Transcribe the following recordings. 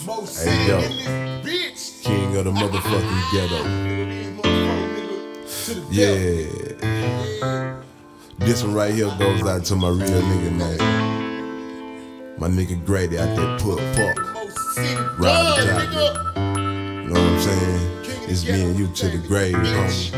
Hey yo, king of the motherfucking ghetto. Yeah. This one right here goes out to my real nigga, man. My nigga Grady out there put fuck. Ride the jockey. You know what I'm saying? It's me and you to the grave, homie.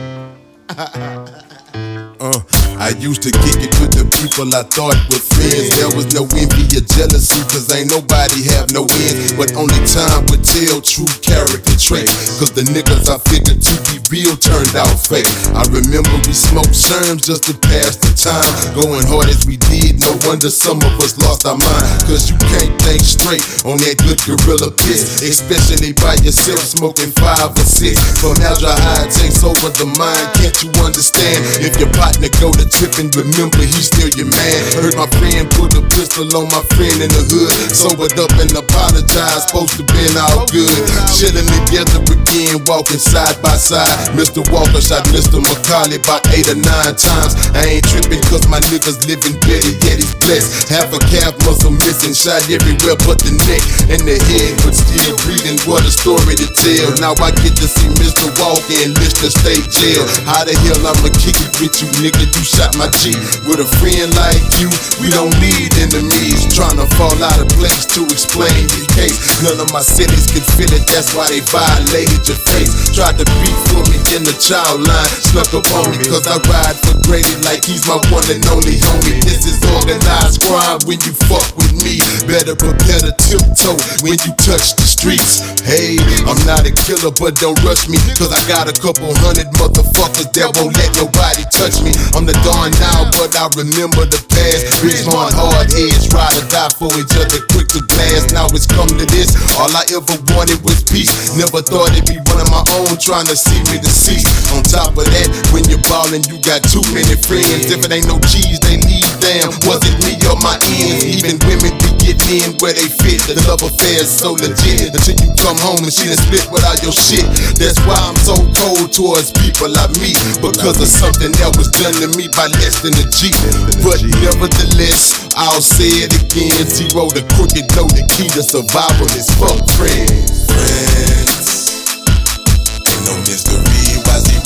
I used to kick it with the people I thought were friends. There was no envy or jealousy, cause ain't nobody have no ends. But only time would tell true character traits. Cause the niggas I figured to be real turned out fake. I remember we smoked sherms just to pass the time. Going hard as we did, no wonder some of us lost our mind. Cause you can't think straight on that good gorilla piss. Especially by yourself smoking 5 or 6. From aldehyde takes over the mind, can't you understand? If your partner go to tripping, remember he's still your man. Heard my friend put a pistol on my friend in the hood. Sobered up and apologized, supposed to been all good. Chilling together again, walking side by side. Mr. Walker shot Mr. McCauley about 8 or 9 times. I ain't tripping cause my niggas living better, yet he's blessed. Half a calf muscle missing, shot everywhere but the neck and the head, but still breathing. What a story to tell. Now I get to see Mr. Walker in Lister State Jail. How the hell I'ma kick it with you, nigga? You shot my G. With a friend like you, we don't need enemies. Tryna fall out of place to explain your case. None of my cities could feel it, that's why they violated your face. Tried to beat for me in the child line, snuck up on me cause I ride for Grady like he's my one and only homie. This is organized crime when you fuck with me. Better prepare to tiptoe when you touch the streets. Hey, I'm not a killer but don't rush me, cause I got a couple hundred motherfuckers that won't let nobody touch me. I'm the dawn now, but I remember the past. Richmond hard heads, ride or die for each other, quick to blast. Now it's come to this, all I ever wanted was peace. Never thought it'd be one of my own trying to see me deceased. On top of that, when you're ballin', you got too many friends. If it ain't no cheese, they leave, damn. Was it me or my ends? Even women be getting in where they fit. The love affair is so legit until you come home and she done split with all your shit. That's why I'm so cold towards people I meet, because of something that was done to me by less than a G. But nevertheless, I'll say it again. Zero the crooked, know the key to survival is fuck friends. Friends, ain't no mystery why zero